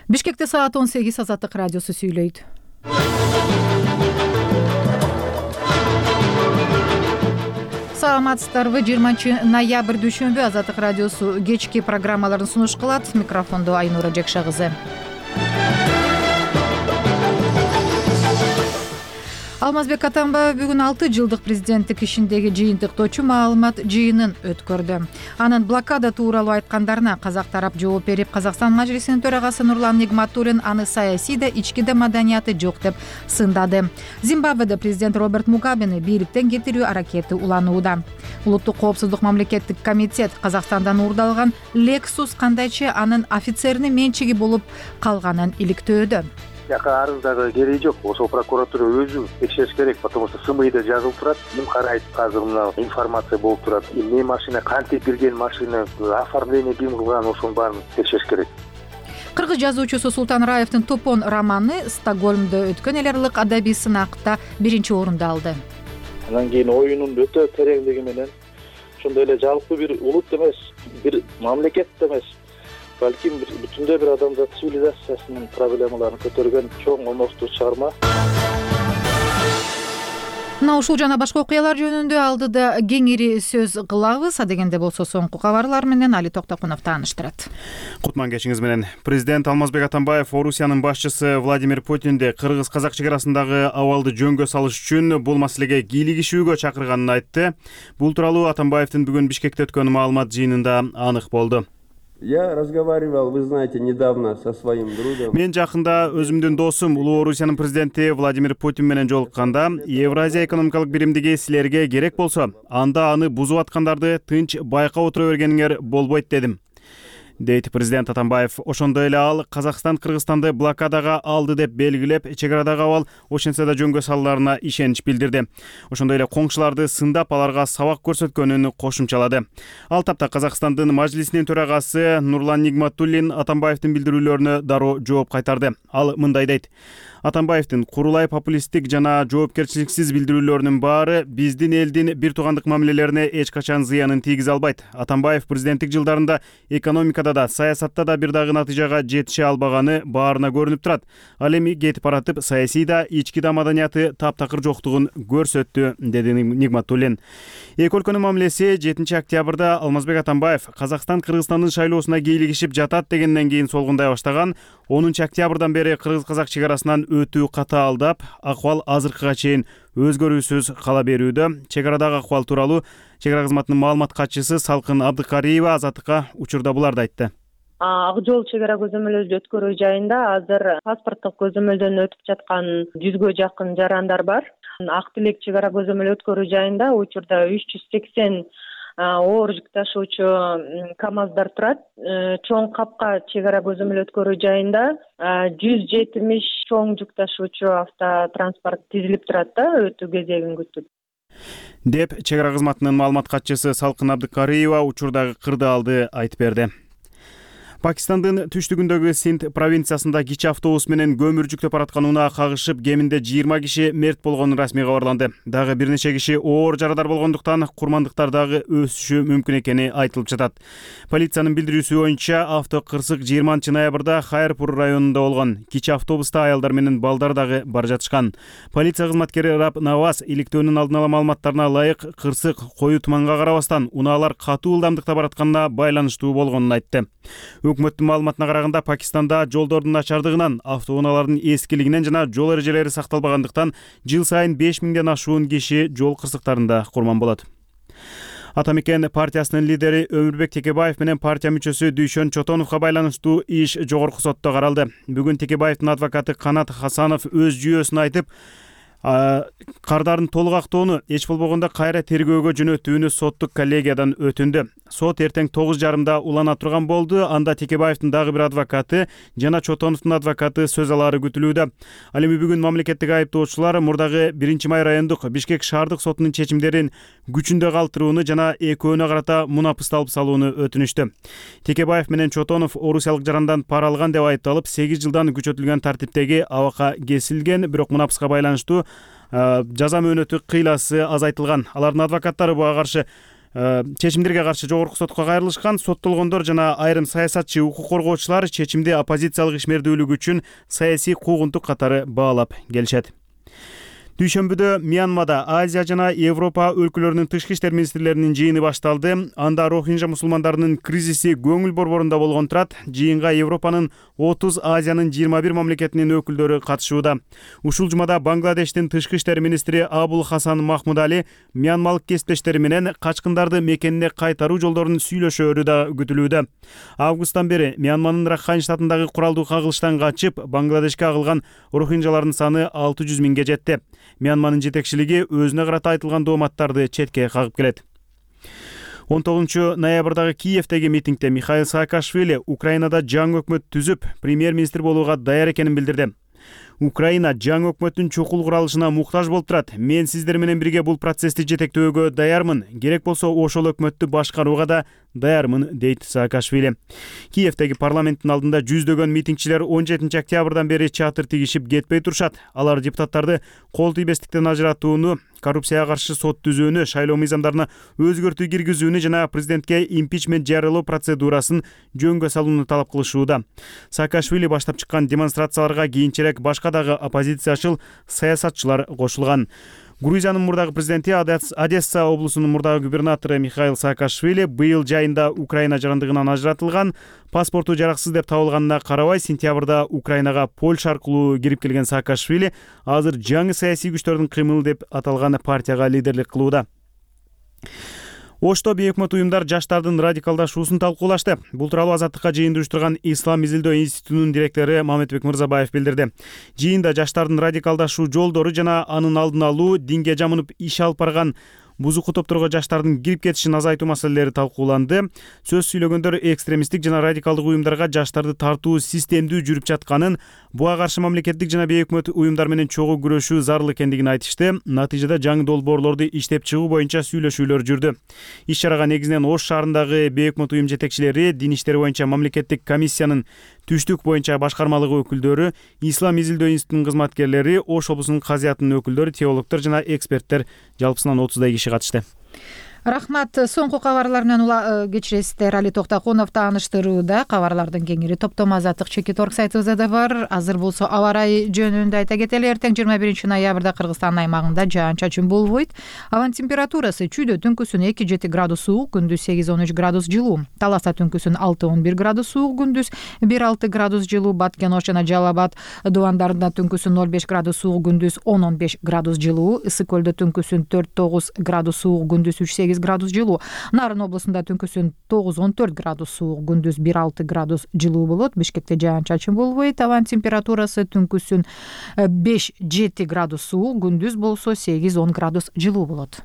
Бишкекте саат 18 Азаттык радиосу сүйлөйт. Саламатсыздарбы? 20 ноябрь дүйшөмбү Азаттык радиосу кечки программаларын сунуш кылат. Микрофондо Айнура Жекша кызы. Алмазбек Атамбаев бүгүн 6 жылдык президенттик ишиндеги жыйынтыктоочу маалымат жыйынын өткөрдү. Анын блокада тууралуу айткандарына казак тарап жооп берип, Казакстан Мажлисинин төрагасы Нурлан Нигматуллин аны саясий да ички да маданияты жок деп сындады. Зимбабведе президент Роберт Мугабени бийликтен кетирүү аракети уланууда. Улуттук коопсуздук мамлекеттик комитет Казакстандан уурдалган Lexus кандайча анын офицеринин менчиги болуп калганын иликтөөдө. Арыздагы кереги жок. Ошол прокуратура өзү текшериш керек, потому что СМИде жазылып турат. Ким карайт, азыр мына информация болуп турат. Эмне машина, кантип кирген машина, оформление ким кылган, ошонун баарын текшериш керек. Кыргыз жазуучусу Султан Раевдин Топон романы Стокгольмдо өткөн эл аралык адабий сынакта 1-орунду алды. Анан кийин оюнун өтө тереңдиги менен ошондой эле жалпы бир улут эмес, бир мамлекет эмес, балким бүтүндөй бир адамзат цивилизациясынын проблемаларын көтөргөн чоң оностуу чыгарма. Мына ушул жана башка окуялар жөнүндө алдыда кеңири сөз кылабыз. Адегенде болсо соңку кабарлар менен Али Токтокунов тааныштырат. Кутман кечиңиз менен. Президент Алмазбек Атамбаев Орусиянын башчысы Владимир Путинди кыргыз-казак чек арасындагы абалды жөнгө салыш үчүн бул маселеге кийлигишүүгө чакырганын айтты. Бул тууралуу Атамбаевдин бүгүн Бишкекте өткөн маалымат жыйынында анык болду. Я разговаривал, вы знаете, недавно со своим другом. Мен жакында өзүмдүн досум Улуу Орусиянын президенти Владимир Путин менен жолукканда, Евразия экономикалык биримдиги силерге керек болсо, анда аны бузуп аткандарды тынч байкап отура бергениңер болбойт дедим. Дейт президент Атамбаев. Ошондой эле ал Казакстан Кыргызстанды блокадага алды деп белгилеп, чек арадагы абал ошентсе да жөнгө салууларына ишенич билдирди. Ошондой эле коңшуларды сындап аларга сабак көрсөткөнүн кошумчалады. Ал тапта Казакстандын Мажлисинин төрагасы Нурлан Нигматуллин Атамбаевдин билдирүүлөрүнө дароо жооп кайтарды. Ал мындай дейт: Атамбаевдин курулай популисттик жана жоопкерчиликсиз билдирүүлөрүнүн баары биздин элдин бир туугандык мамилелерине эч качан зыянын тийгизе албайт. Атамбаев президенттик жылдарында экономикада да, саясатта да бир дагы натыйжага жетише албаганы баарына көрүнүп турат. Ал эми кетип баратып, саясий да, ички да маданияты таптакыр жоктугун көрсөттү, деди Нигматуллин. Эки өлкөнүн мамилеси 7 октябрда Алмазбек Атамбаев Казакстан Кыргызстандын шайлоосуна кийлигишип жатат дегенден кийин солгундай баштаган. 10 октябрдан бери кыргыз-казак чек арасынан өтүү катаалдап, акыбал азыркыга чейин өзгөрүүсүз кала берүүдө. Чек арадагы акыбал тууралуу чек ара кызматынын маалымат катчысы Салкын Абдыкариева Азаттыкка учурда буларды айтты. Ак Жол чек ара көзөмөлдөө өткөрүү жайында азыр паспорттук көзөмөлдөн өтүп жаткан 100гө жакын жарандар бар. Ак Тилек чек ара көзөмөл өткөрүү жайында учурда 380 оор жүк ташуучу КАМАЗдар турат. Чоң капка чек ара көзөмөл өткөрүү жайында 170 чоң жүк ташуучу автотранспорт тизилип турат да, өтүү кезегин күтүп. Деп чек ара кызматынын маалымат катчысы Салкын Абдыкариева учурдагы кырдаалды айтып берди. Пакистандын түштүгүндөгү Синд провинциясында кичи автобус менен көмүр жүктөп бараткан унаа кагышып, кеминде 20 киши мерт болгону расмий кабарланды. Дагы бир нече киши оор жарадар болгондуктан курмандыктар дагы өсүшү мүмкүн экени айтылып жатат. Полициянын билдирүүсү боюнча автокырсык 20 ноябрда Хайрпур районунда болгон. Кичи автобуста аялдар менен балдар дагы бар жатышкан. Полиция кызматкери Раб Навас иликтөөнүн алдын ала маалыматтарына ылайык кырсык коюу туманга карабастан унаалар катуу ылдамдыкта баратканына байланыштуу болгонун айтты. Өкмөттүн маалыматына караганда, Пакистанда жолдордун начардыгынан, автоунаалардын эскилигинен жана жол эрежелери сакталбагандыктан жыл сайын 5000ден ашуун киши жол кырсыктарында курман болот. Атамекен партиясынын лидери Өмүрбек Текебаев менен партия мүчөсү Дүйшөн Чотоновго байланыштуу иш жогорку сотто каралды. Бүгүн Текебаевдин адвокаты Канат Хасанов өз жүйөсүн айтып, кардарын толук актоону эч болбогондо кайра тергөөгө жөнөтүүнү соттук коллегиядан өтүндү. Сот эртең 9:30 улана турган болду. Анда Текебаевдин дагы бир адвокаты жана Чотоновдун адвокаты сөз алары күтүлүүдө. Ал эми бүгүн мамлекеттик айыптоочулар мурдагы 1-май райондук Бишкек шаардык сотунун чечимдерин күчүндө калтырууну жана экөөнө карата мунапыс алып салууну өтүнүштү. Текебаев менен Чотонов орусиялык жарандан пара алган деп айыпталып, 8 жылдан күчөтүлгөн тартиптеги абакка кесилген, бирок мунапыска байланыштуу жаза мөөнөтү кыйласы азайтылган. Алардын адвокаттары буга каршы чечимдерге каршы жогорку сотко кайрылышкан. Соттолгондор жана айрым саясатчы, укук коргоочулар чечимди оппозициялык ишмердүүлүк үчүн саясий куугунтук катары баалап келишет. Дүйшөмбүдө Мьянмада Азия жана Европа өлкөлөрүнүн тышкы иштер министрлеринин жыйыны башталды. Анда Рохинжа мусулмандарынын кризиси көңүл борборунда болгон турат. Жыйынга Европанын 30, Азиянын 21 мамлекетинин өкүлдөрү катышууда. Ушул жумада Бангладештин тышкы иштер министри Абул Хасан Махмуд Али мьянмалык кесиптештери менен качкындарды мекенине кайтаруу жолдорун сүйлөшөөрү да күтүлүүдө. Августтан бери Мьянманын Ракхайн штатындагы куралдуу кагылыштан качып Бангладешке агылган рохинжалардын саны 600 миңге жетти. Мьянманын жетекчилиги өзүнө карата айтылган дооматтарды четке кагып келет. 19 ноябрдагы Киевдеги митингде Михаил Саакашвили Украинада жаңы өкмөт түзүп, премьер-министр болууга даяр экенин билдирди. Украина жаңы өкмөттүн чукул куралышына муктаж болуп турат. Мен сиздер менен бирге бул процессти жетектөөгө даярмын. Керек болсо ошол өкмөттү башкарууга да даярмын, дейт Саакашвили. Киевдеги парламенттин алдында жүздөгөн митингчилер 17 октябрдан бери чатыр тигишип кетпей турушат. Алар депутаттарды кол тийбестиктен ажыратууну, коррупцияга каршы сот түзүүнү, шайлоо мыйзамдарына өзгөртүү киргизүүнү жана президентке импичмент жарыялоо процедурасын жөнгө салууну талап кылышууда. Саакашвили баштап чыккан демонстрацияларга кийинчерээк башка дагы оппозициячыл саясатчылар кошулган. Грузиянын мурдагы президенти, Одесса облусунун мурдагы губернатору Михаил Саакашвили быйыл жайында Украина жарандыгынан ажыратылган. Паспорту жараксыз деп табылганына карабай, сентябрда Украинага Польша аркылуу кирип келген Саакашвили азыр жаңы саясий күчтөрдүн кыймылы деп аталган партияга лидерлик кылууда. Ошто бейөкмөт уюмдар жаштардын радикалдашуусун талкуулашты. Бул тууралуу Азаттыкка жыйынды уюштурган Ислам изилдөө институтунун директору Мамедбек Мырзабаев билдирди. Жыйында жаштардын радикалдашуу жолдору жана анын алдын алуу, динге жамынып иш алып барган бузуку топторго жаштардын кирип кетишин азайтуу маселелери талкууланды. Сөз сүйлөгөндөр экстремисттик жана радикалдык уюмдарга жаштарды тартуу системдүү жүрүп жатканын, буга каршы мамлекеттик жана бейөкмөт уюмдар менен чогуу күрөшүү зарыл экендигин айтышты. Натыйжада жаңы долбоорлорду иштеп чыгуу боюнча сүйлөшүүлөр жүрдү. Иш чарага негизинен Ош шаарындагы бейөкмөт уюм жетекчилери, дин иштери боюнча мамлекеттик комиссиянын түштүк боюнча башкармалыгы өкүлдөрү, Ислам изилдөө институтунун кызматкерлери, Ош облусунун казиятынын өкүлдөрү, теологдор жана эксперттер жалпысынан 30дай киши катышты. Рахмат. Соңку кабарлар менен кечиресиздер. Али Токтакунов тааныштырууда. Кабарлардын кеңири топтомо Азаттык чекит.орг сайтыбызда да бар. Азыр болсо аба ырайы жөнүндө айта кетели. Эртең 21 ноябрда Кыргызстан аймагында жаан-чачын болбойт. Абанын температурасы чүйдө түнкүсүн 2-7 градус суук, күндүз 8-13 градус жылуу. Таласта түнкүсүн 6-11 градус суук, күндүз 1-6 градус жылуу. Баткен, Ош жана Жалал Абад дубандарында түнкүсүн 0-5 градус суук, күндүз 10-15 градус жылуу. Ысык көлдө түнкүсүн 4-9 градус суук, күндүз 3-8 градус жылуу. Нарын облусунда түнкүсүн 9-14 градус суук, күндүз 1-6 градус жылуу болот. Бишкекте жаан-чачын болбойт. Абанын температурасы түнкүсүн 5-7 градус суук, күндүз болсо 8-10 градус жылуу болот.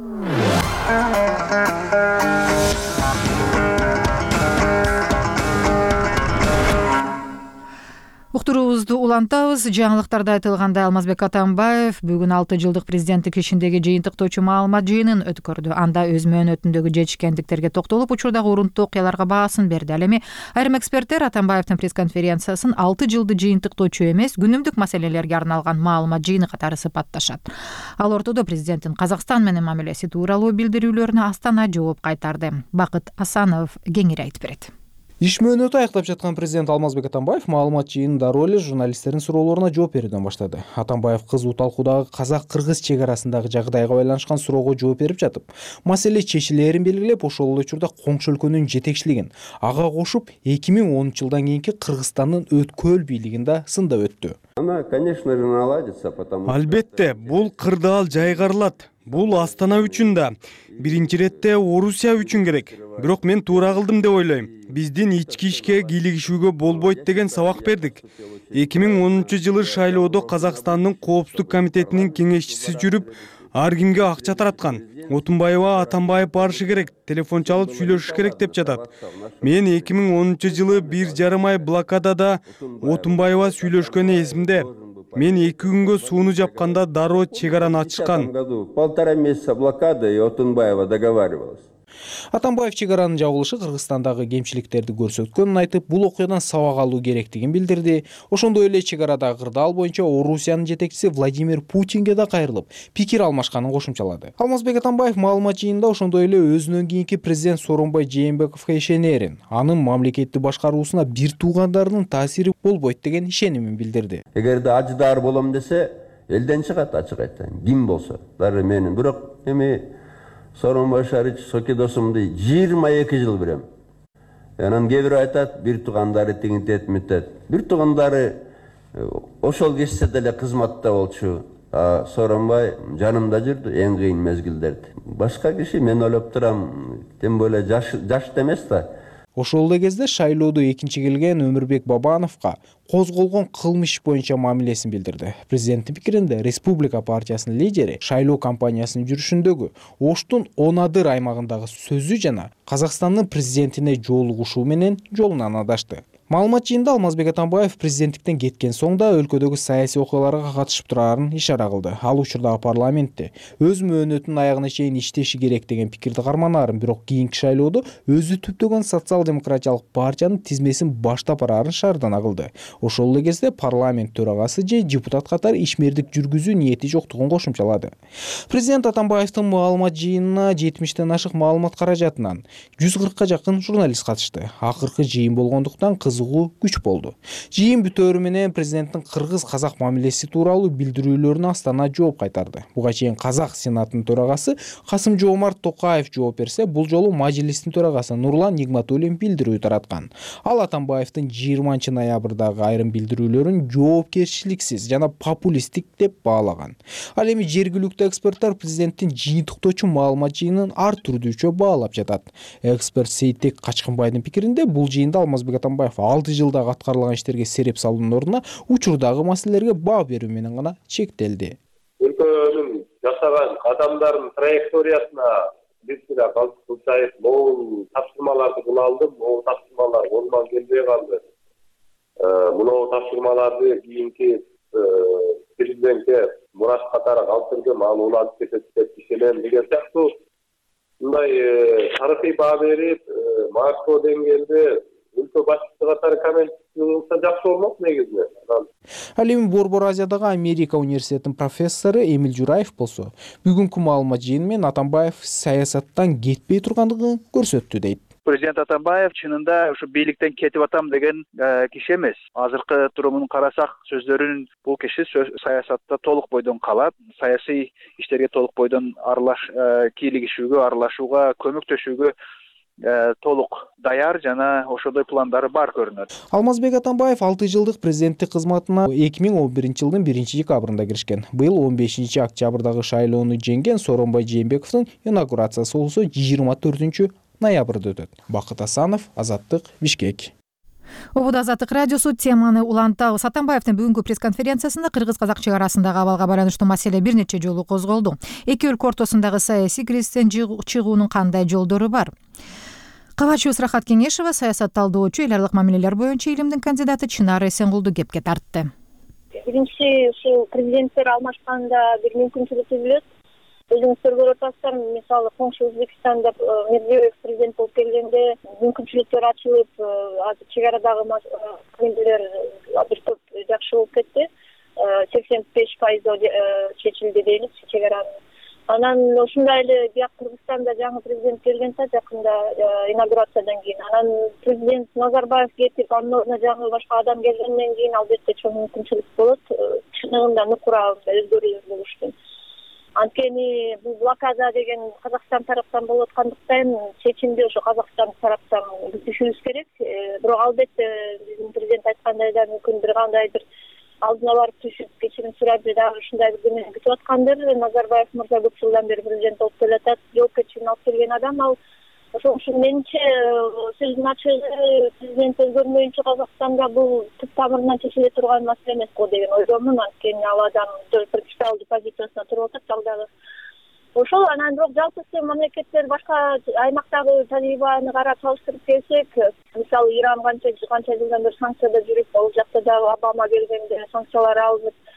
Уктуруубузду улантабыз. Жаңылыктарда айтылгандай, Алмазбек Атамбаев бүгүн 6 жылдык президенттик ишиндеги жыйынтыктоочу маалымат жыйынын өткөрдү. Анда өз мөөнөтүндөгү жетишкендиктерге токтолуп, учурдагы урунттуу окуяларга баасын берди. Ал эми айрым эксперттер Атамбаевдин пресс-конференциясын 6 жылды жыйынтыктоочу эмес, күнүмдүк маселелерге арналган маалымат жыйыны катары сыпатташат. Ал ортодо президенттин Казакстан менен мамилеси тууралуу билдирүүлөрүнө Астана жооп кайтарды. Бакыт Асанов кеңири айтып берет. Иш мөөнөтү аяктап жаткан президент Алмазбек Атамбаев маалымат жыйынында роли журналисттердин суроолоруна жооп берүүдөн баштады. Атамбаев кызуу талкуудагы казак-кыргыз чек арасындагы жагдайга байланышкан суроого жооп берип жатып, маселе чечилээрин белгилеп, ошол эле учурда коңшу өлкөнүн жетекчилигин ага кошуп 2010 жылдан кийинки Кыргызстандын өткөл бийлигин да сындап өттү. Она, конечно же, наладится, потому что... Албетте, бул кырдаал жайгарылат. Бул Астана үчүн да, биринчи иретте Орусия үчүн керек. Бирок мен туура кылдым деп ойлойм. Биздин ички ишке кийлигишүүгө болбойт деген сабак бердик. 2010 жылы шайлоодо Казакстандын Коопсуздук комитетинин кеңешчиси жүрүп, ар кимге акча тараткан. Отунбаева Атамбаев барышы керек, телефон чалып сүйлөшүш керек деп жатат. Мен 2010 жылы 1,5 ай блокадада Отунбаева сүйлөшкөнү эсимде. Мен 2 күнгө сууну жапканда дароо чек араны ачышкан. 1,5 месяца блокады, и Отунбаева договаривалась. Атамбаев чек аранын жабылышы Кыргызстандагы кемчиликтерди көрсөткөнүн айтып, бул окуядан сабак алуу керектигин билдирди. Ошондой эле чек арадагы кырдаал боюнча Орусиянын жетекчиси Владимир Путинге да кайрылып, пикир алмашканын кошумчалады. Алмазбек Атамбаев маалымат жыйынында ошондой эле өзүнөн кийинки президент Сооронбай Жээнбековго ишенерин, анын мамлекетти башкаруусуна бир туугандарынын таасири болбойт деген ишенимин билдирди. Эгерде ажыдаар болом десе, элден чыгат, ачык айтайын. Ким болсо, дары менин. Бирок эми Сооронбай Шарич Сокидосумду 22 жыл билем. Анан кээ бирөө айтат, бир туугандары тигинтет митет. Бир туугандары ошол кечсе деле кызматта болчу. Сооронбай жанымда жүрдү эң кыйын мезгилдерде. Башка киши мен ойлоп турам, тем более жаш эмес да. Ошол эле кезде шайлоодо экинчи келген Өмүрбек Бабановго козголгон кылмыш боюнча мамилесин билдирди. Президенттин пикиринде Республика партиясынын лидери шайлоо кампаниясынын жүрүшүндөгү Оштун Онадыр аймагындагы сөзү жана Казакстандын президентине жолугушуу менен жолунан адашты. Маалымат жыйында Алмазбек Атамбаев президенттиктен кеткен соң да өлкөдөгү саясий окуяларга катышып турарын ишара кылды. Ал учурдагы парламентте өз мөөнөтүнүн аягына чейин иштеши керек деген пикирди карманаарын, бирок кийинки шайлоодо өзү түптөгөн социал-демократиялык партиянын тизмесин баштап бараарын шаардана кылды. Ошол эле кезде парламент төрагасы же депутат катары ишмердик жүргүзүү ниети жоктугун кошумчалады. Президент Атамбаевдин маалымат жыйынына 70тен ашык маалымат каражатынан 140ка жакын журналист катышты. Акыркы жыйын болгондуктан күч болду. Жыйын бүтөөрү менен президенттин кыргыз-казак мамилеси тууралуу билдирүүлөрүнө Астана жооп кайтарды. Буга чейин Казак Сенатынын төрагасы Касым-Жомарт Токаев жооп берсе, бул жолу Мажилистин төрагасы Нурлан Нигматуллин билдирүү тараткан. Ал Атамбаевдин 20 ноябрдагы айрым билдирүүлөрүн жоопкерчиликсиз жана популисттик деп баалаган. Ал эми жергиликтүү эксперттер президенттин жыйынтыктоочу маалымат жыйынын ар түрдүүчө баалап жатат. Эксперт Сейтек Качкынбайдын пикиринде, бул жыйында Алмазбек Атамбаев 6 жылдагы аткарылган иштерге сереп салуунун ордуна учурдагы маселелерге баа берүү менен гана чектелди. Өлкөнүн жасаган кадамдардын траекториясына бир сыйра калчайып, могул тапшырмаларды кыла алдым, могул тапшырмалар колунан келбей калды. Мунау тапшырмаларды кийинки президентке мураш катары калтырдым, ал улантып кетет деп ишенем деген сыяктуу мындай тарыхый баа берип, макро деңгээлде өлкө башчысы катары коммент кылса жакшы болмок негизи. Ал эми Борбор Азиядагы Америка университетинин профессору Эмил Жураев болсо, бүгүнкү маалымат жыйыны менен Атамбаев саясаттан кетпей тургандыгын көрсөттү дейт. Президент Атамбаев чынында ушу бийликтен кетип атам деген киши эмес. Азыркы турумун карасак, сөздөрүн бул киши саясатта толук бойдон калат, саясий иштерге толук бойдон кийлигишүүгө, аралашууга, көмөктөшүүгө толук даяр жана ошондой пландары бар көрүнөт. Алмазбек Атамбаев 6 жылдык президенттик кызматына 2011 жылдын 1-декабрында киришкен. Быйыл 15-октябрдагы шайлоону жеңген Сооронбай Жээнбековдун инаугурациясы болсо 24-ноябрда өтөт. Бакыт Асанов, Азаттык, Бишкек. Обуда Азаттык радиосу теманы улантабыз. Атамбаевдин бүгүнкү пресс-конференциясында кыргыз-казак чек арасындагы абалга байланыштуу маселе бир нече жолу козголду. Эки өлкө ортосундагы саясий кризистен чыгуунун кандай жолдору бар? Кабачыбыз Рахат Кеңешова, саясат талдоочу, эл аралык мамилелер боюнча илимдин кандидаты Чынар Эсенгулду кепке тартты. Биринчи, ушул президенттер алмашканда бир мүмкүнчүлүк түзүлөт. Өзүңүздөр көрүп атасыздар, мисалы коңшу Өзбекстанда Мирзиёев президент болуп келгенде мүмкүнчүлүктөр ачылып, азыр чек арадагы маселелер бир топ жакшы болуп кетти. 85% чечилди дейбиз чек аранын. Анан ошондой эле бияк Кыргызстанда жаңы президент келген да жакында инаугурациядан кийин. Анан президент Назарбаев кетип, анын ордуна жаңы башка адам келгенден кийин албетте чоң мүмкүнчүлүк болот. Чыныгында нукура өзгөрүүлөр болушу. Анткени бул блокада деген Казакстан тараптан болуп аткандыктан чечимди ошо Казакстан тараптан күтүшүбүз керек. Бирок албетте биздин президент айткандай да мүмкүн бир кандайдыр алдына барып түшүп кечирим сурап же дагы ушундай бир күнү күтүп аткандыр. Назарбаев мырза көп жылдан бери президент болуп келатат, жоопкерчилигин алып келген адам. Ал ошол үчүн менимче сөздүн ачыгы президент өзгөрмөйүнчө Казакстанда бул түп тамырынан чечиле турган маселе эмес го деген ойдомун. Анткени ал адам принципиалдуу позициясына туруп атат ал дагы. Ошол анан бирок жалпысы мамлекеттер башка аймактагы тажрыйбаны карап салыштырып келсек, мисалы Иран канча жылдан бери санкцияда жүрүп, ал жакта да Обама келгенде санкциялар алынып,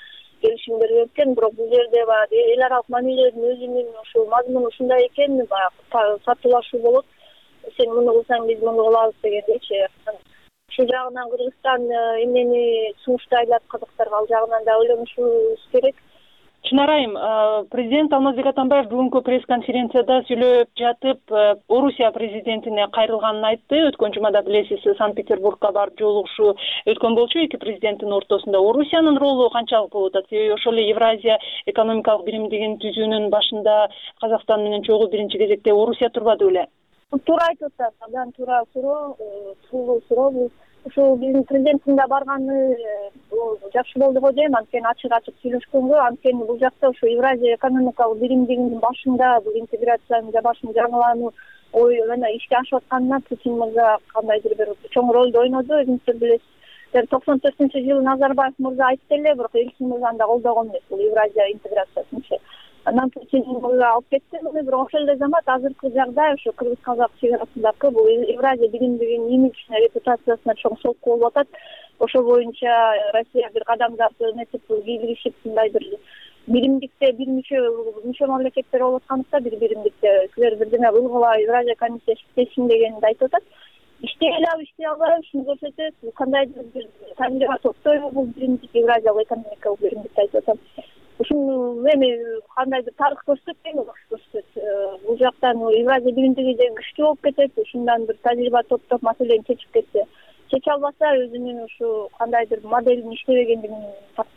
келишимдер берген, бирок бул жерде баягы эл аралык мамилелердин өзүнүн ушул мазмуну ушундай экен, баягы сатылашуу болот. Сен муну кылсаң биз муну кылабыз дегендейчи. Ушул жагынан Кыргызстан эмнени сунуштайлат казактарга, ал жагынан да ойлонушубуз керек. Чынар айым, президент Алмазбек Атамбаев бүгүнкү пресс-конференцияда сүйлөп жатып, Орусия президентине кайрылганын айтты. Өткөн жумада билесиз, Санкт-Петербургка барып жолугушуу өткөн болчу. Эки президенттин ортосунда Орусиянын ролу канчалык болуп атат? Себеби ошол эле Евразия экономикалык биримдигин түзүүнүн башында Казакстан менен чогуу биринчи кезекте Орусия турбады беле? Туура айтып атат, абдан туура суроо, туулуу суроо. Ушул биздин президенттин да барганы жакшы болду го дейм. Анткени ачык сүйлөшкөнгө, анткени бул жакта ушу Евразия экономикалык биримдигинин башында бул интеграциянын башын жаңылануу ой мына ишке ашып атканына Путин мырза кандайдыр бир чоң ролду ойноду. Өзүңүздөр билесиз, 94-жылы Назарбаев мырза айтты эле, бирок Элчин мырзаны да колдогон эмес бул Евразия интеграциясын. Анан Путин мырза алып кетти, бирок ошол эле замат азыркы жагдай ушу кыргыз-казак чегарасындагы бул Евразия биримдигинин имиджине, репутациясына чоң солку болуп атат. Ошол боюнча Россия бир кадамдарды нетип кийлигишип, мындай бир биримдикте бир мүчө мамлекеттер болуп аткандыкта бир биримдикте силер бирдеме кылгыла, Евразия комиссия иштесин дегенди айтып атат. Иштей алабы, иштей албайбы, ушуну көрсөтөбүз. Бул кандайдыр бир тажрыйба топтойбу, бул биримдик Евразиялык экономикалык биримдикти айтып атам. Ушуну эми кандайдыр тарых көрсөтпөйбү, бул жактан Евразия биримдиги да күчтүү болуп кетет. Ушундан бир тажрыйба топтоп маселени чечип кетсе, чече албаса өзүнүн ушу кандайдыр моделин иштебегендигин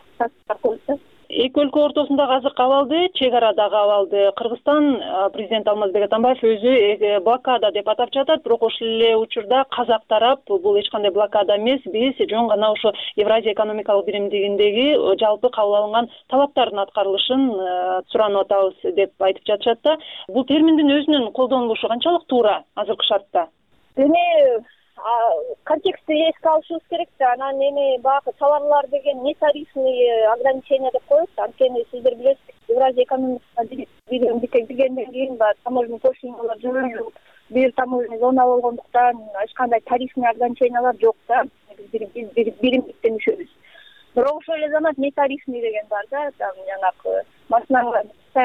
коет. Эки өлкө ортосундагы азыркы абалды, чек арадагы абалды Кыргызстан президент Алмазбек Атамбаев өзү блокада деп атап жатат, бирок ошол эле учурда казак тарап бул эч кандай блокада эмес, биз жөн гана ошо Евразия экономикалык биримдигиндеги жалпы кабыл алынган талаптардын аткарылышын суранып атабыз деп айтып жатышат да. Бул терминдин өзүнүн колдонулушу канчалык туура азыркы шартта? Эми контекстти эске алышыбыз керек да. Анан эми баягы товарлар деген не тарифный ограничения деп коет. Анткени сиздер билесиз, Евразия экономикалык биримдикке киргенден кийин таможенный пошлиналар жөнүндө бир таможенный зона болгондуктан эч кандай тарифный ограничениялар жок да. Биз биримдикте мүчөбүз. Бирок ошол эле замат не тарифный деген бар да. Жанагы машиналар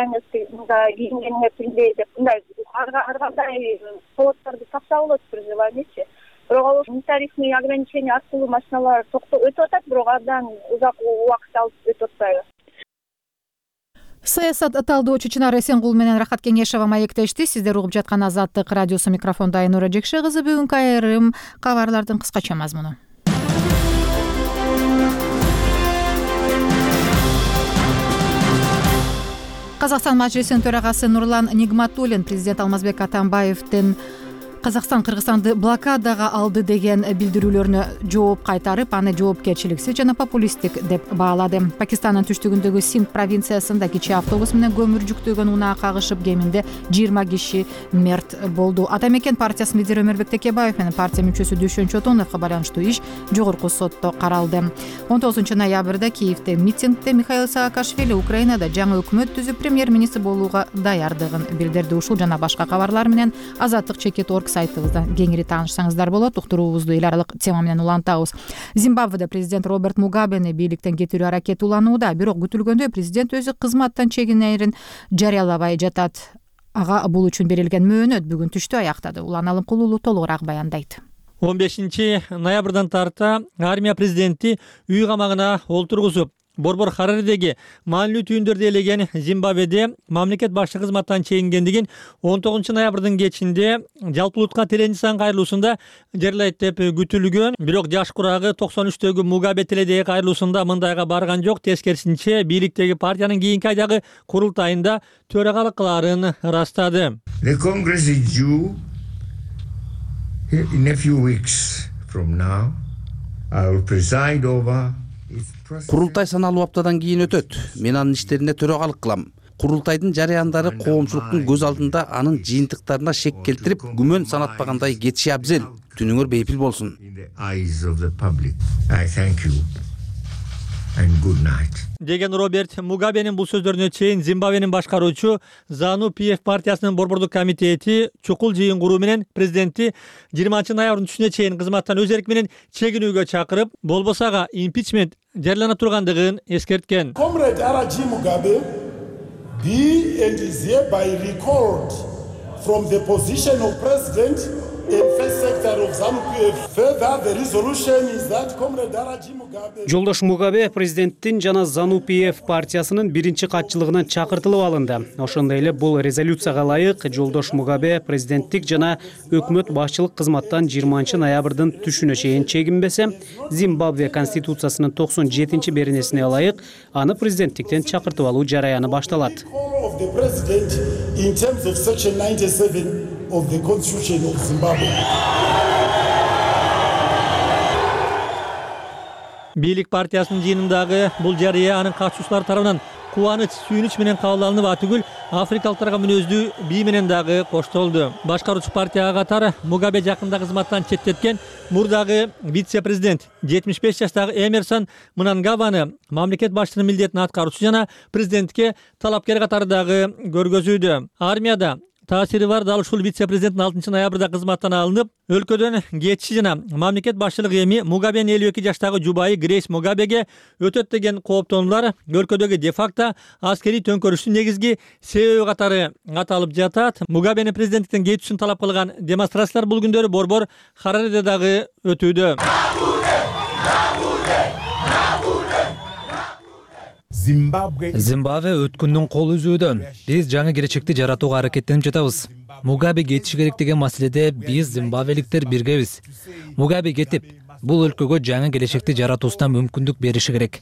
кийингениңе пилдей деп мындай ар кандай поводдорду тапса болот при желаниечи. Бирок тарифный ограничение аркылуу машиналар өтүп атат, бирок абдан узак убакыт алып өтүп атпайбы. Саясат талдоочу Чынар Эсенгул менен Рахат Кеңешова маектешти. Сиздер угуп жаткан Азаттык радиосу, микрофондо Айнура Жекше кызы. Бүгүнкү айрым кабарлардын кыскача мазмуну. Казакстан мажлисинин төрагасы Нурлан Нигматуллин президент Алмазбек Атамбаевдин Казакстан Кыргызстанды блокадага алды деген билдирүүлөрүнө жооп кайтарып, аны жоопкерчиликсиз жана популисттик деп баалады. Пакистандын түштүгүндөгү Синд провинциясында кичи автобус менен көмүр жүктөгөн унаа кагышып, кеминде 20 киши мерт болду. Ата мекен партиясынын лидери Өмүрбек Текебаев менен партия мүчөсү Дүйшөн Чотоновго байланыштуу иш жогорку сотто каралды. 19 ноябрда Киевде митингде Михаил Саакашвили Украинада жаңы өкмөт түзүп премьер-министр болууга даярдыгын билдирди. Ушул жана башка кабарлар менен Азаттык /org сайтыбызда кеңири таанышсаңыздар болот. Уктуруубузду эл аралык тема менен улантабыз. Зимбабведе президент Роберт Мугабени бийликтен кетирүү аракети уланууда, бирок күтүлгөндөй президент өзү кызматтан чегинерин жарыялабай жатат. Ага бул үчүн берилген мөөнөт бүгүн түштө аяктады. Улан Алымкулуулу толугураак баяндайт. 15 ноябрдан тарта армия президенти үй камагына олтургузуп, Борбор Хараридеги маанилүү түйүндөрдү ээлеген Зимбабведе мамлекет башчы кызматтан чегингендигин 19 ноябрдын кечинде жалпы улутка терең сан кайрылуусунда жерлейт деп күтүлгөн. Бирок жаш курагы 93-төгү Мугабе теледеги кайрылуусунда мындайга барган жок. Тескерисинче бийликтеги партиянын кийинки айдагы курултайында төрагалык кылаарын ырастады. The Congress is due in a few weeks from now. I will preside over. Курултай саналуу аптадан кийин өтөт. Мен анын иштерине төрагалык кылам. Курултайдын жарыяндары коомчулуктун көз алдында анын жыйынтыктарына шек келтирип, күмөн санатпагандай кетиши абзел. Түнүңөр бейпил болсун. Деген Роберт Мугабенин бул сөздөрүнө чейин Зимбабвенин башкаруучу ZANU-PF партиясынын борбордук комитети чукул жыйын куруу менен президентти 20 ноябрдын түшүнө чейин кызматтан өз эрки менен чегинүүгө чакырып, болбосо ага импичмент жарыялана тургандыгын эскерткен. Comrade Araji Mugabe be and is hereby recalled from the position of president and first sector of ZANU-PF. Further, the resolution is that Comrade Araji Mugabe Жолдош Мугабе президенттин жана ZANU-PF партиясынын биринчи катчылыгынан чакыртылып алынды. Ошондой эле бул резолюцияга ылайык Жолдош Мугабе президенттик жана өкмөт башчылык кызматтан 20 ноябрдын түшүнө чейин чегинбесе, Зимбабве конституциясынын 97 беренесине ылайык аны президенттиктен чакыртып алуу жараяны башталат. of the president in terms of section 97 of the Constitution of Zimbabwe. Бийлик партиясынын жыйынындагы бул жарыя анын катышуучулары тарабынан кубаныч, сүйүнүч менен кабыл алынып, атүгүл африкалыктарга мүнөздүү бий менен дагы коштолду. Башкаруучу партияга катары Мугабе жакында кызматтан четтеткен мурдагы вице-президент 75 жаштагы Эмерсон Мнангаваны мамлекет башчысынын милдетин аткаруучу жана президентке талапкер катары дагы көргөзүүдө. Армияда таасири бар дал ушул вице-президенттин 6 ноябрда кызматтан алынып, өлкөдөн кетиши жана мамлекет башчылык эми Мугабенин 52 жаштагы жубайы Грейс Мугабеге өтөт деген кооптонуулар өлкөдөгү де-факто аскерий төңкөрүштүн негизги себеби катары аталып жатат. Мугабенин президенттиктен кетишин талап кылган демонстрациялар бул күндөрү борбор Харареде дагы өтүүдө. Зимбабве өткүндүн кол үзүүдө. Биз жаңы келечекти жаратууга аракеттенип жатабыз. Мугабе кетиши керек деген маселеде биз зимбабвеликтер биргебиз. Мугабе кетип, бул өлкөгө жаңы келечекти жаратуусуна мүмкүндүк бериши керек.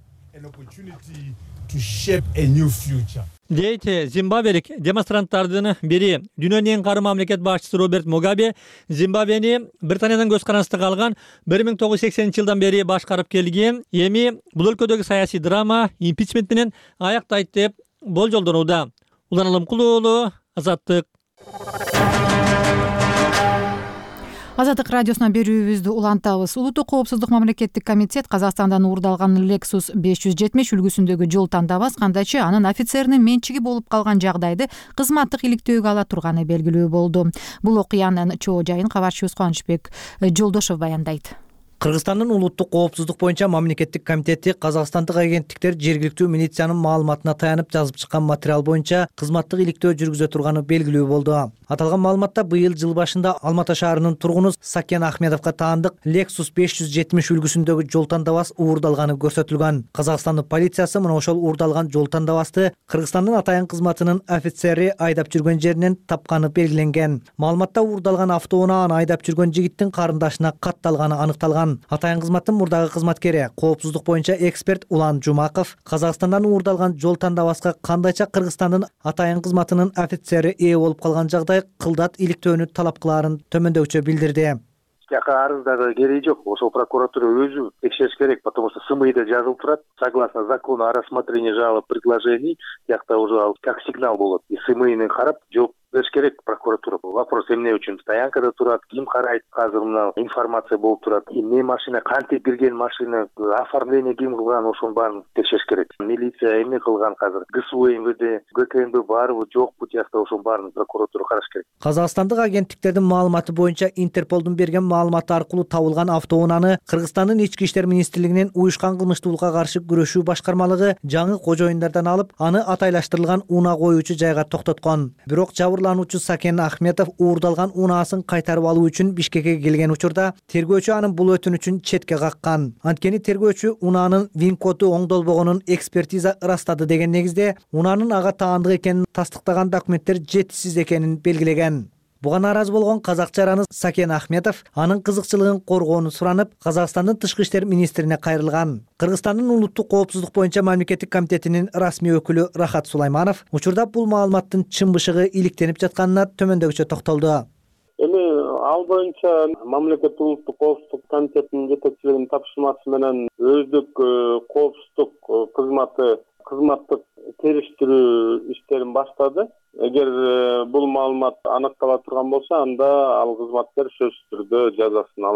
Дейт зимбабвелик демонстранттардын бири. Дүйнөнүн эң кары мамлекет башчысы Роберт Мугабе Зимбабвени Британиядан көз карандысында калган 1980-жылдан бери башкарып келген. Эми бул өлкөдөгү саясий драма импичмент менен аяктайт деп болжолдонууда. Улан Алымкулуу уулу, Азаттык. Азаттык радиосуна берүүбүздү улантабыз. Улуттук коопсуздук мамлекеттик комитет Казакстандан уурдалган Lexus 570 үлгүсүндөгү жол тандабас кандайчы анын офицеринин менчиги болуп калган жагдайды кызматтык иликтөөгө ала турганы белгилүү болду. Бул окуянын чоо жайын кабарчыбыз Кубанычбек Жолдошов баяндайт. Кыргызстандын улуттук коопсуздук боюнча мамлекеттик комитети казакстандык агенттиктер жергиликтүү милициянын маалыматына таянып жазып чыккан материал боюнча кызматтык иликтөө жүргүзө турганы белгилүү болду. Аталган маалыматта быйыл жыл башында Алматы шаарынын тургуну Сакен Ахмедовго таандык Lexus 570 үлгүсүндөгү жол тандабас уурдалганы көрсөтүлгөн. Казакстандын полициясы мына ошол уурдалган жол тандабасты Кыргызстандын атайын кызматынын офицери айдап жүргөн жеринен тапканы белгиленген. Маалыматта уурдалган автоунааны айдап жүргөн жигиттин карындашына катталганы аныкталган. Атайын кызматтын мурдагы кызматкери, коопсуздук боюнча эксперт Улан Жумаков Казакстандан уурдалган жол тандабаска кандайча Кыргызстандын атайын кызматынын офицери ээ болуп калган жагдай кылдат иликтөөнү талап кылаарын төмөндөкчө билдирди. Жака арыздагы кереги жок. Ошол прокуратура өзү текшериш керек, потому что СМИда жазылып турат. Согласно закону о рассмотрении жалоб предложений, жакта уже как сигнал болот. И СМИни карап жооп бериш керек прокуратура. Вопрос эмне үчүн стоянкада турат, ким карайт, азыр мына информация болуп турат. Эмне машина, кантип кирген машина, оформление ким кылган, ошонун баарын текшериш керек. Милиция эмне кылган азыр? ГСУ, МВД, ГКМБ барбы, жокпу тиякта ошонун баарын прокуратура караш керек. Казакстандык агенттиктердин маалыматы боюнча Интерполдун берген маалыматы аркылуу табылган автоунааны Кыргызстандын ички иштер министрлигинин уюшкан кылмыштуулукка каршы күрөшүү башкармалыгы жаңы кожоюндардан алып, аны атайлаштырылган унаа коюучу жайга токтоткон. Бирок жабырлануучу Сакен Ахметов уурдалган унаасын кайтарып алуу үчүн Бишкекке келген учурда тергөөчү анын бул өтүнүчүн четке каккан. Анткени тергөөчү унаанын вин коду оңдолбогонун экспертиза ырастады деген негизде унаанын ага таандык экенин тастыктаган документтер жетишсиз экенин белгилеген. Буга нааразы болгон казак жараны Сакен Ахметов анын кызыкчылыгын коргоону суранып, Казакстандын тышкы иштер министрине кайрылган. Кыргызстандын улуттук коопсуздук боюнча мамлекеттик комитетинин расмий өкүлү Рахат Сулайманов учурда бул маалыматтын чын бышыгы иликтенип жатканына төмөндөгүчө токтолду. Эми ал боюнча мамлекеттик улуттук коопсуздук комитетинин жетекчилигинин тапшырмасы менен өздүк коопсуздук кызматтык териштирүү иштерин баштады. Эгер бул маалымат аныктала турган болсо, анда ал кызматкер сөзсүз түрдө жазасын алат.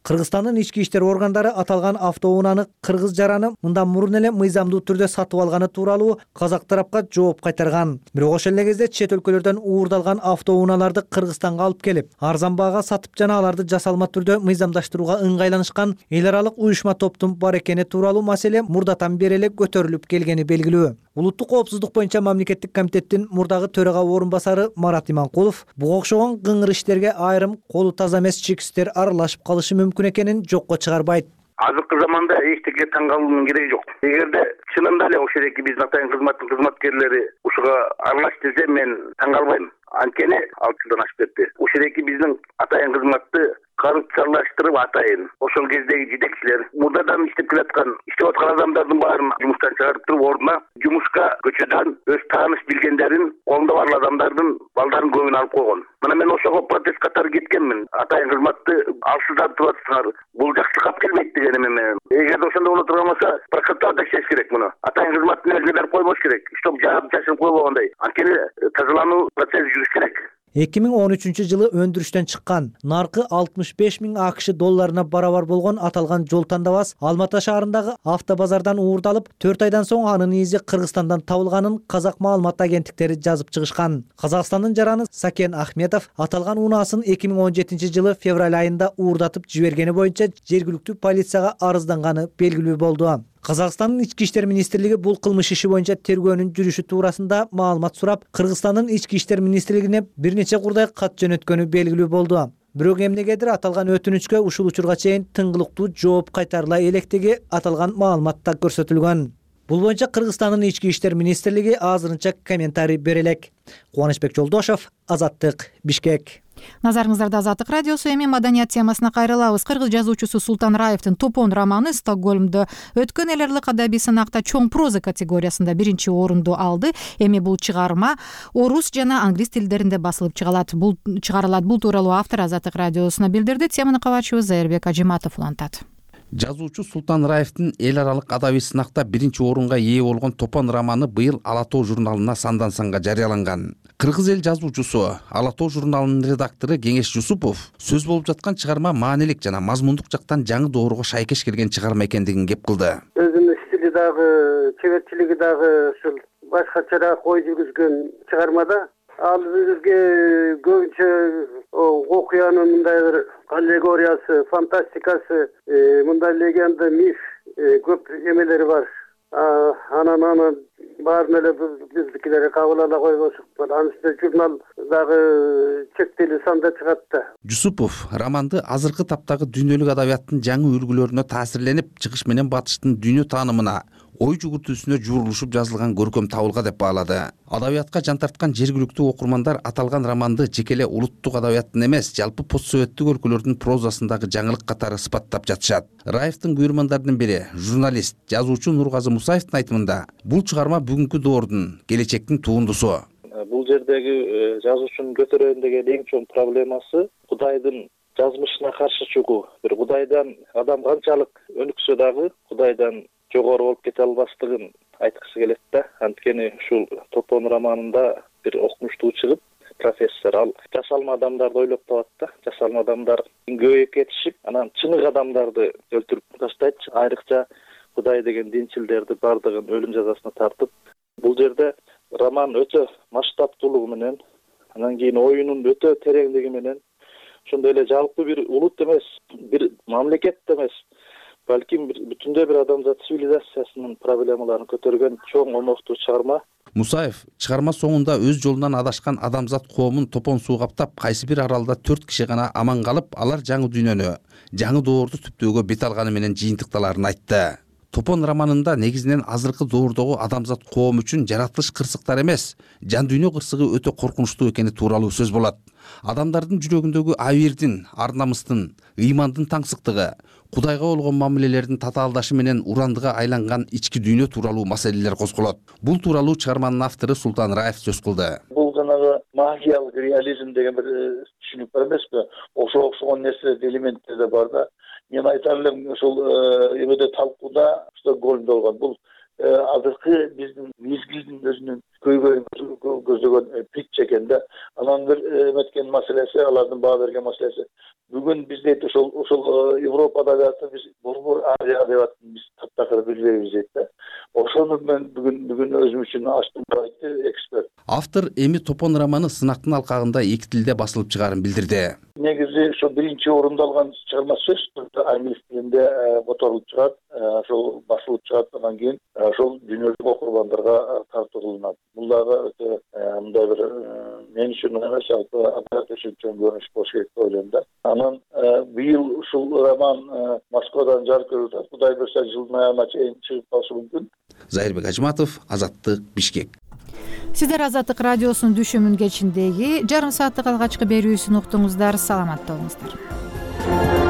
Кыргызстандын ички иштер органдары аталган автоунааны кыргыз жараны мындан мурун эле мыйзамдуу түрдө сатып алганы тууралуу казак тарапка жооп кайтарган. Бирок ошол эле кезде чет өлкөлөрдөн уурдалган автоунааларды Кыргызстанга алып келип, арзан баага сатып жана аларды жасалма түрдө мыйзамдаштырууга ыңгайланышкан эл аралык уюшма топтун бар экени тууралуу маселе мурдатан бери эле көтөрүлүп келгени белгилүү. Улуттук коопсуздук боюнча мамлекеттик комитеттин мурдагы төрага орун басары Марат Иманкулов буга окшогон кыңыр иштерге айрым колу таза эмес чекистер аралашып калышы мүмкүн экенин жокко чыгарбайт. Азыркы заманда эчтеке таң калуунун кереги жок. Эгерде чынында эле ошол эки биздин атайын кызматтын кызматкерлери ушуга аралаш десе мен таң калбайм. Анткени 6 жылдан ашып кетти. Ошол эки биздин атайын кызматты коррупциялаштырып атайын ошол кездеги жетекчилер мурдадан иштеп аткан адамдардын баарын жумуштан чыгарып туруп ордуна жумушка көчөдөн өз тааныш билгендерин колунда бар адамдардын балдарын көбүн алып койгон. Мына мен ошого протест катары кеткенмин. Атайын кызматты алсыздатып атсыңар. Бул жакшылыкка алып келбейт дегеним эми. Эгерде ошондой боло турган болсо прокуратура текшериш керек муну. Атайын кызматтын өзүнө берип койбош керек. Чтоб жаап жашырып койбогондой. Анткени тазалануу процесси жүрүш керек. 2013-жылы өндүрүштөн чыккан наркы 65 000 АКШ долларына барабар болгон аталган жол тандабас Алматы шаарындагы автобазардан уурдалып, 4 айдан соң анын изи Кыргызстандан табылганын казак маалымат агенттиктери жазып чыгышкан. Казакстандын жараны Сакен Ахметов аталган унаасын 2017-жылы февраль айында уурдатып жибергени боюнча жергиликтүү полицияга арызданганы белгилүү болду. Казакстандын ички иштер министрлиги бул кылмыш иши боюнча тергөөнүн жүрүшү туурасында маалымат сурап, Кыргызстандын ички иштер министрлигине бир нече курдай кат жөнөткөнү белгилүү болду. Бирок эмнегедир аталган өтүнүчкө ушул учурга чейин тыңгылыктуу жооп кайтарыла электиги аталган маалыматта көрсөтүлгөн. Бул боюнча Кыргызстандын ички иштер министрлиги азырынча комментарий бере элек. Кубанычбек Жолдошов, Азаттык, Бишкек. Назарыңыздарда Азаттык радиосу. Эми маданият темасына кайрылабыз. Кыргыз жазуучусу Султан Раевдин Топон романы Стокгольмдо өткөн эл аралык адабий сынакта чоң проза категориясында 1-орунду алды. Эми бул чыгарма орус жана англис тилдеринде басылып чыгарылат. Бул тууралуу автор Азаттык радиосуна билдирди. Теманы кабарчыбыз Зайырбек Ажиматов улантат. Жазуучу Султан Раевдин эл аралык адабий сынакта 1-орунга ээ болгон Топон романы быйыл Ала тоо журналына сандан санга жарыяланган. Кыргыз эл жазуучусу, Ала тоо журналынын редактору Кеңеш Жусупов сөз болуп жаткан чыгарма маанилик жана мазмундук жактан жаңы доорго шайкеш келген чыгарма экендигин кеп кылды. Өзүнүн стили дагы, чеберчилиги дагы ушул башкачараак ой жүргүзгөн чыгармада ал бизге көбүнчө окуянын мындай бир аллегориясы, фантастикасы, мындай легенда, миф көп эмелери бар. Анан баарын эле биздикилерге кабыл ала койбошуп, анын үстүнө журнал дагы чектелүү санда чыгат да. Жусупов романды азыркы таптагы дүйнөлүк адабияттын жаңы үлгүлөрүнө таасирленип, чыгыш менен батыштын дүйнө таанымына, ой жүгүртүүсүнө жуурулушуп жазылган көркөм табылга деп баалады. Адабиятка жан тарткан жергиликтүү окурмандар аталган романды жекеле улуттук адабияттын эмес, жалпы постсоветтик өлкөлөрдүн прозасындагы жаңылык катары сыпаттап жатышат. Раевдин күйөрмандарынын бири, журналист, жазуучу Нургазы Мусаевдин айтымында, бул чыгарма бүгүнкү доордун, келечектин туындусу. Бул жердеги жазуучунун көтөрөйүн деген эң чоң проблемасы Кудайдын жазмышына каршы чыгуу. Бир Кудайдан адам канчалык өнүксө дагы Кудайдан жогору болуп кете албастыгын айткысы келет да. Анткени ушул Топон романында бир окумуштуу чыгып, профессор ал жасалма адамдарды ойлоп табат да. Жасалма адамдар көбөйүп кетишип, анан чыныгы адамдарды өлтүрүп таштайт. Айрыкча Кудай деген динчилдерди бардыгын өлүм жазасына тартып, бул жерде роман өтө масштабтуулугу менен, анан кийин оюнун өтө тереңдиги менен, ошондой эле жалпы бир улут эмес, бир мамлекет эмес, балким бүтүндөй бир адамзат цивилизациясынын проблемаларын көтөргөн чоң омоктуу чыгарма. Мусаев чыгарма соңунда өз жолунан адашкан адамзат коомун топон суу каптап, кайсы бир аралда 4 киши гана аман калып, алар жаңы дүйнөнү, жаңы доорду түптөөгө бет алганы менен жыйынтыкталарын айтты. Топон романында негизинен азыркы доордогу адамзат коом үчүн жаратылыш кырсыктар эмес, жан дүйнө кырсыгы өтө коркунучтуу экени тууралуу сөз болот. Адамдардын жүрөгүндөгү абийирдин, ар намыстын, ыймандын таңсыктыгы, Кудайга болгон мамилелердин татаалдашы менен урандыга айланган ички дүйнө тууралуу маселелер козголот. Бул тууралуу чыгарманын автору Султан Раев сөз кылды. Бул жанагы магиялык реализм деген бир түшүнүк бар эмеспи? Ошого окшогон нерсе элементтер да бар да. Мен айтар элем ошол эмеде талкууда Стокгольмдо болгон. Бул азыркы биздин мезгилдин өзүнүн көзөгөн притча экен да. Анан бир эметкен маселеси, алардын баа берген маселеси. Бүгүн биз дейт ошол Европада биз Борбор Азия деп атып биз таптакыр билбейбиз дейт да. Ошону мен бүгүн өзүм үчүн ачтым деп айтты эксперт. Автор эми Топон романы сынактын алкагында эки тилде басылып чыгаарын билдирди. Негизи ошо биринчи орунду алган чыгарма сөз англис тилинде которулуп чыгат, ошол басылып чыгат, анан кийин ошол дүйнөлүк окурмандарга тартууланат. Бул дагы өтө мындай бир мен үчүн эмес, жалпы адабият үчүн чоң көрүнүш болуш керек деп ойлойм да. Анан быйыл ушул роман Москвадан жарык көрүлөт. Кудай буюрса жылдын аягына чейин чыгып калышы мүмкүн. Зайырбек Ажматов, Азаттык, Бишкек. Сиздер Азаттык радиосунун дүшүмүн кечиндеги жарым сааттык алгачкы берүүсүн уктуңуздар. Саламатта болуңуздар.